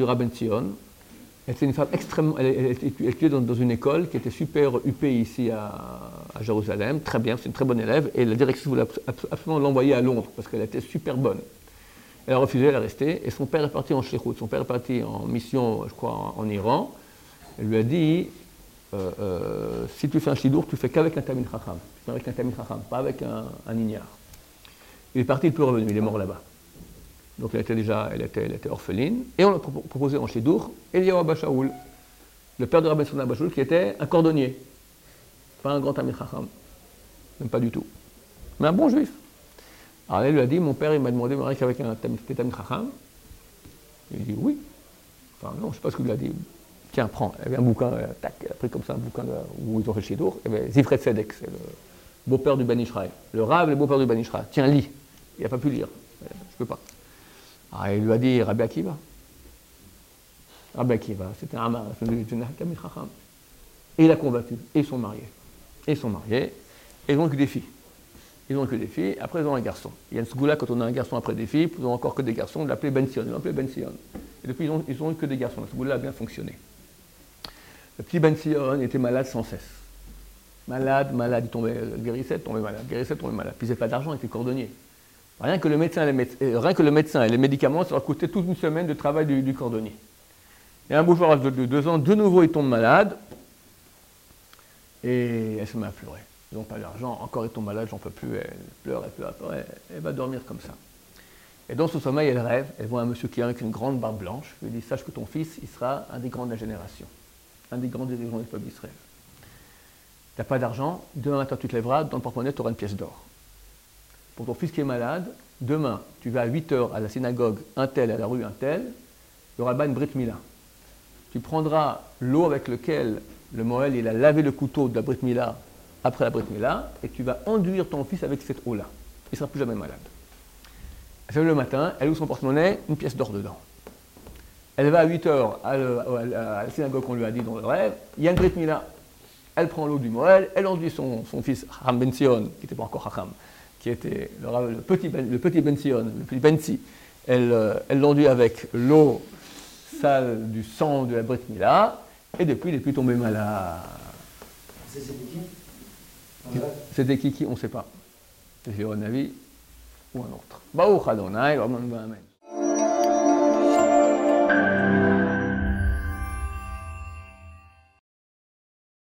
du Rabben Tzion. Elle était une femme extrêmement. Elle étudiait dans une école qui était super huppée ici à Jérusalem, très bien, c'est une très bonne élève, et la directrice voulait absolument l'envoyer à Londres parce qu'elle était super bonne. Elle a refusé, elle est restée, et son père est parti en shlichut, son père est parti en mission, je crois, en Iran. Elle lui a dit si tu fais un shidur, tu fais qu'avec un Talmid Chacham. Tu fais avec un Talmid Chacham, pas avec un ignare. Il est parti, il n'est plus revenu, il est mort là-bas. Donc elle était orpheline, et on a proposé en shidur Eliyahu Abba Shaul, le père de Rabbi Shimon Abba Shaul, qui était un cordonnier, pas un grand Talmid Chacham, même pas du tout, mais un bon juif. Alors elle lui a dit, mon père il m'a demandé de me marier avec un Talmid Chacham. Il dit oui. Enfin non, je ne sais pas ce qu'il lui a dit. Tiens, prends. Il y avait un bouquin, tac, elle a pris comme ça un bouquin où ils ont fait le shidur. Il y avait Zifred Tzedek, c'est le beau-père du Ben Ishraï. Le Rav, le beau-père du Ben Ishraï. Tiens, lis. Il n'a pas pu lire. Je ne peux pas. Alors il lui a dit Rabbi Akiva. Rabbi Akiva, c'était un Amar, c'était un Talmid Chacham. Et il a convaincu. Et ils sont mariés. Et ils n'ont que des filles. Après ils ont un garçon. Il y a une sgoula quand on a un garçon après des filles, ils n'ont encore que des garçons, ils l'appelaient Ben Sion. Ils l'ont appelé Ben Sion. Et depuis ils n'ont que des garçons. La sgoula a bien fonctionné. Le petit Ben Sion était malade sans cesse. Malade, il tombait, guérissait, tombait malade. Puis il n'avait pas d'argent, il était cordonnier. Rien que le médecin et les médicaments, ça leur coûtait toute une semaine de travail du cordonnier. Et un beau jour, à l'âge de 2 ans, de nouveau il tombe malade. Et elle se met à pleurer. Ils n'ont pas d'argent, encore ils tombent malades, j'en peux plus, elle pleure, elle va dormir comme ça. Et dans son sommeil, elle rêve, elle voit un monsieur qui a avec une grande barbe blanche, il lui dit, sache que ton fils, il sera un des grands de la génération, un des grands dirigeants du peuple d'Israël. Tu n'as pas d'argent, demain matin tu te lèveras, dans le porte-monnaie tu auras une pièce d'or. Pour ton fils qui est malade, demain tu vas à 8h à la synagogue un tel, à la rue un tel, il y aura une Brit Mila. Tu prendras l'eau avec laquelle le Moël il a lavé le couteau de la Brit Mila après la Brit Mila, et tu vas enduire ton fils avec cette eau-là. Il ne sera plus jamais malade. Elle se lève le matin, elle ouvre son porte-monnaie, une pièce d'or dedans. Elle va à 8h à la synagogue qu'on lui a dit dans le rêve, il y a une Brit Mila. Elle prend l'eau du Moël, elle enduit son fils, Chacham Ben Sion, qui n'était pas encore Chacham, qui était le petit Ben Sion, le petit Bensi. Elle l'enduit avec l'eau sale du sang de la Brit Mila, et depuis, il n'est plus tombé malade. C'était qui? C'était qui? On ne sait pas. C'est un avis ou un autre. Baruch Adonai, Amen.